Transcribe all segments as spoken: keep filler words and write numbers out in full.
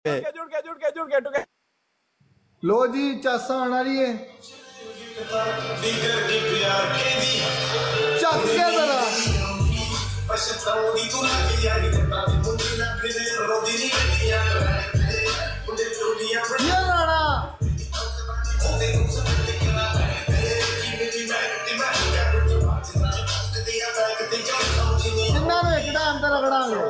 जुड़ के जुड़ के जुड़ के जुड़ के लो जी चासा आना रही है चक के जरा ये राणा जिन्ना ने एकड़ा अंदर रगड़ांगे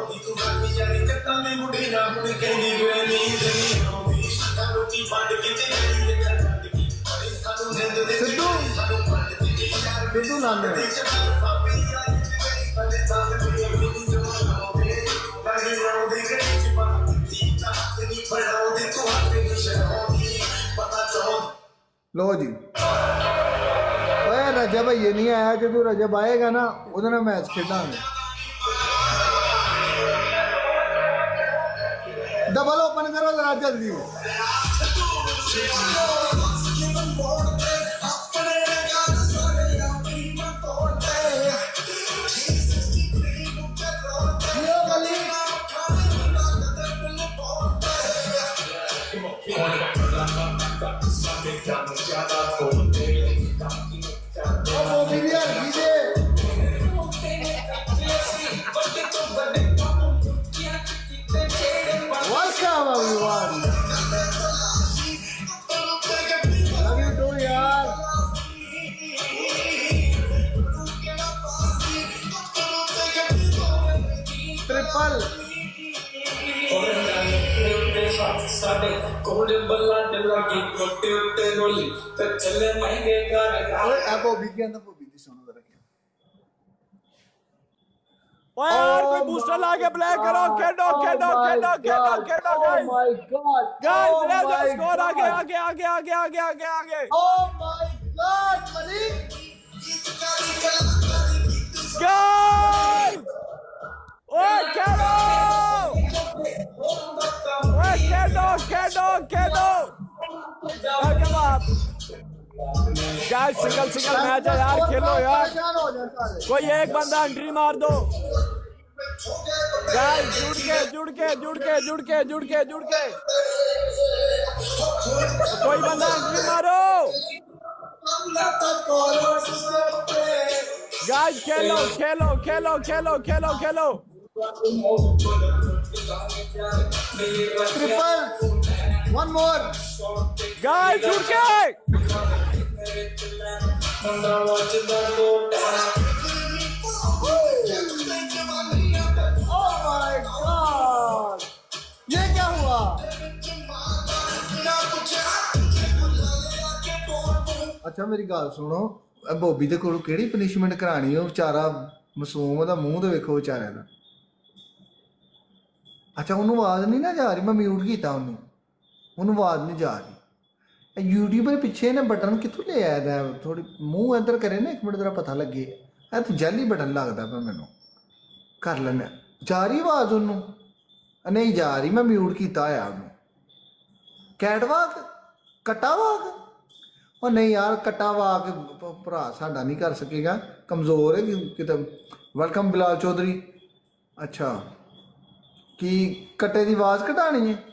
सिद्धू सिद्धू नाम है लो जी रजब ये नहीं आया जो तू रजब आएगा ना उधर मैच खेलांगे डबल ओपन करो जरा जल्दी यार कोई बूस्टर लाके ब्लैक करो खेलो खेलो खेलो खेलो खेलो guys my god guys raid score आगे आगे आगे आगे आगे आगे आगे oh my god Malik guys ओए खेलो ओए खेलो खेलो खेलो आगे बात गाइस सिंगल सिंगल मैच है यार खेलो यार कोई एक बंदा एंट्री मार दो गाइस जुड़ के जुड़ के जुड़ के जुड़ के जुड़ के जुड़ के कोई बंदा एंट्री मारो गाइस खेलो खेलो खेलो खेलो खेलो खेलो ट्रिपल वन मोर गाइस जुड़ के ये क्या हुआ अच्छा मेरी गल सुनो बॉबी दे कोलों केड़ी पनिशमेंट करानी है बेचारा मासूम दा मूंह ते वेखो बेचारे दा अच्छा उन्होंने आवाज नहीं ना जा रही मैं म्यूट किया उन्होंने उन्होंने आवाज नहीं जा रही यूट्यूबर पिछे ने बटन कितों ले आया थोड़ी मूँह इधर करे ना एक मिनट तेरा पता लगे है तो जैली बटन लगता पे मैनू कर लें जा रही आवाज उन्होंने नहीं जा रही मैं म्यूट किया होया उन्होंने कैट वाक कट्टा वाक और नहीं यार कट्टा वाक भरा साडा नहीं कर सकेगा कमज़ोर है कि वेलकम बिलाल चौधरी अच्छा कि कट्टे की आवाज़ घटानी है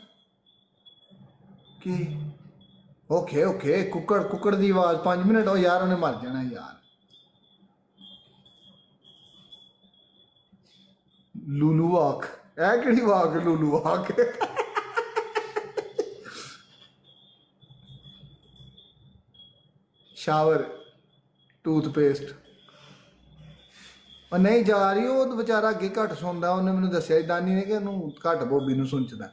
कि ओके ओके कुकड़ कुकड़ की आवाज़ पाँच मिनट हो यार उन्हें मर जाना यार लूलू वाक है कि वाक लूलू वाक शावर टूथपेस्ट और नहीं जा रही वो तो बेचारा अगे घट सुनता उन्हें मैंने दसिया दानी ने कि उन्होंने घट बॉबी नूं सुनचदा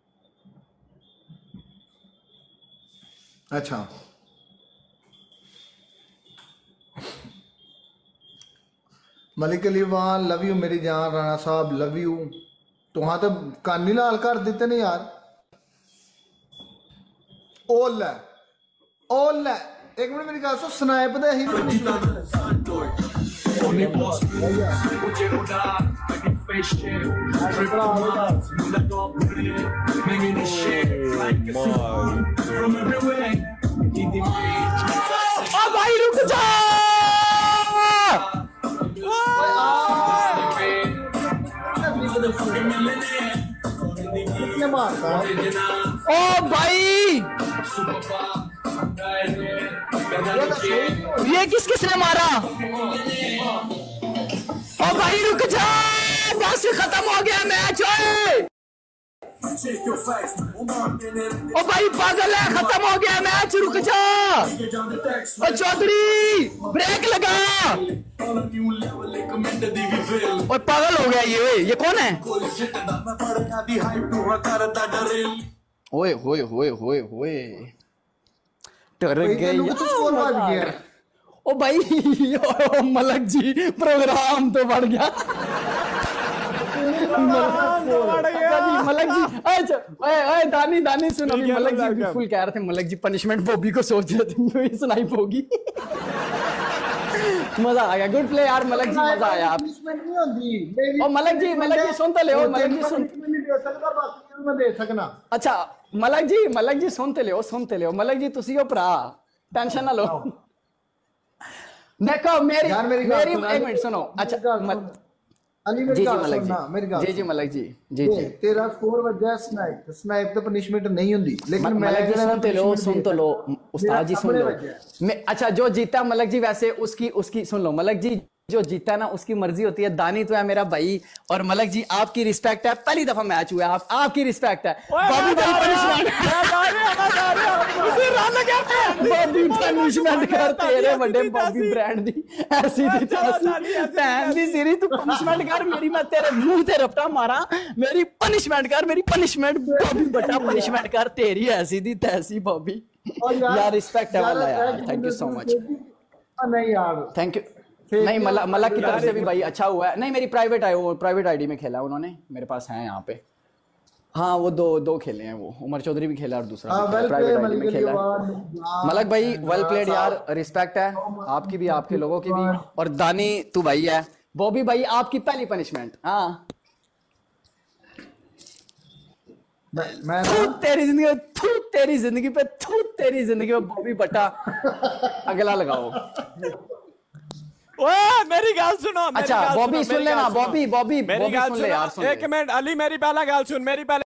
अच्छा मलिक अली वाल लव यू मेरी जान राणा साहब लव यू तुहां तो कान ही लाल कर दिते ने यार ओल है ओल है एक मिनट मेरी गल सुन स्नैप दे ही भाई रुक जा कितने मार साहब। ओ भाई ये किस किसने मारा? ओ भाई रुक जा, बस खत्म हो गया मैच। ओए ओ भाई पागल है, खत्म हो गया मैच, रुक जा। ओ चौधरी ब्रेक लगा। और पागल हो गया ये। ये कौन है? ओए होए होए होए होए डर गए यार। ओ भाई ओ मलक जी प्रोग्राम तो बढ़ गया। मलक जी अच्छा ओए दानी दानी सुनो, मलक जी बिल्कुल कह रहे थे, मलक जी पनिशमेंट बॉबी को सोच रहे थे, सुनाई होगी। मजा आ गया, गुड प्ले यार मलक जी, मजा आया। आप ओ मलक जी मलक जी सुन तो ले, मलक जी सुन दे सकना। अच्छा मलक जी मलक जी सुनते ले, सुनते ले मलक जी, तुसी हो भरा, टेंशन ना लो। देखो मेरी मेरी एक मिनट सुनो। अच्छा अली मेरी जी गल मलक सुनना, मेरी गल जी जी मलक जी जी जी तेरा स्कोर वजह स्नाइप स्नाइप तो पनिशमेंट नहीं होती, लेकिन मलक जी सुन तो लो, सुन तो लो उस्ताद जी, सुन लो। मैं अच्छा जो जीता मलक जी, वैसे उसकी उसकी सुन लो मलक जी, जो जीता ना उसकी मर्जी होती है। दानी तो है मेरा भाई, और मलक जी आपकी रिस्पेक्ट है, पहली दफा मैच हुआ है, आप आपकी रिस्पेक्ट है। बॉबी भाई बॉबी पनिशमेंट कर, तेरे बड़े बॉबी ब्रांड दी ऐसी दी भैन दी सीरी, तू पनिशमेंट कर मेरी, मैं तेरे मुंह ते रपटा मारा, मेरी पनिशमेंट कर, मेरी पनिशमेंट बॉबी बटा पनिशमेंट कर, तेरी ऐसी दी तैसी बॉबी। यार रिस्पेक्ट है वाला यार, थैंक यू सो मच। नहीं यार थैंक यू। नहीं मलक मलक की तरफ से भी भाई अच्छा हुआ है। नहीं मेरी प्राइवेट आई, वो प्राइवेट आईडी में खेला उन्होंने, मेरे पास है यहाँ पे। हाँ वो दो दो खेले हैं, वो उमर चौधरी भी खेला और दूसरा प्राइवेट आईडी में खेला। मलक भाई वेल प्लेड यार, रिस्पेक्ट है आपकी भी, आपके लोगों की भी। और दानी तू भाई है। बॉबी भाई आपकी पहली पनिशमेंट। हाँ मैं थू तेरी जिंदगी, थू तेरी जिंदगी पे, थू तेरी जिंदगी में बॉबी बटा। अगला लगाओ। ओए मेरी गाल सुनो। अच्छा बॉबी सुन लेना, बॉबी बॉबी मेरी गाल सुन ले यार, सुन एक मिनट अली, मेरी पहला गाल सुन, मेरी पहले